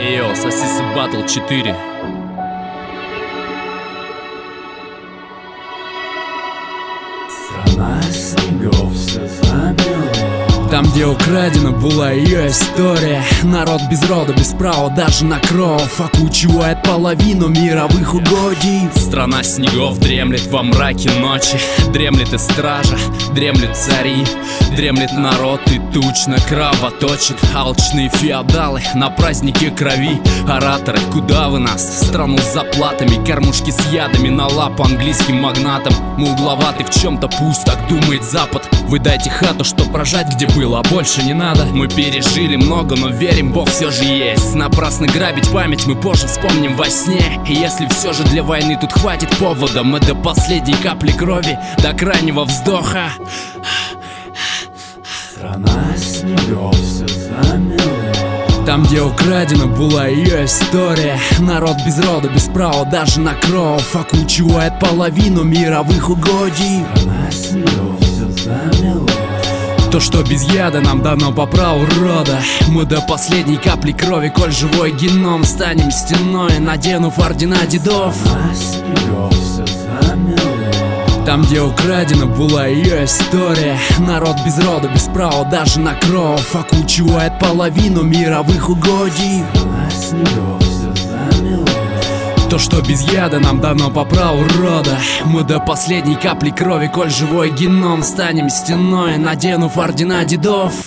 Эйо, Сосисы Батл 4. Страна снегов все замело. Там, где украдена была ее история. Народ без рода, без права даже на кровь окучивает половину мировых угодий. Страна снегов дремлет во мраке ночи. Дремлет и стража, дремлет цари. Дремлет народ и тучно кровоточит. Алчные феодалы на празднике крови. Ораторы, куда вы нас? В страну с заплатами, кормушки с ядами на лапу английским магнатам. Мы угловаты в чем-то, пусть так думает Запад. Вы дайте хату, чтоб рожать где было, а больше не надо. Мы пережили много, но верим, Бог все же есть. Напрасно грабить память мы позже вспомним во сне. И если все же для войны тут хватит повода, мы до последней капли крови, до крайнего вздоха. Страна снегов все замело. Там, где украдена была ее история. Народ без рода, без права даже на кровь окучивает половину мировых угодий. Страна снегов все замело. То, что без яда нам дано по праву рода. Мы до последней капли крови, коль живой геном, станем стеной, наденув ордена дедов. Страна снегов все замело. Там, где украдена была ее история. Народ без рода, без права даже на кровь окучивает половину мировых угодий. Страна снегов все замело. То, что без яда нам дано по праву рода. Мы до последней капли крови, коль живой геном, станем стеной, наденув ордена дедов.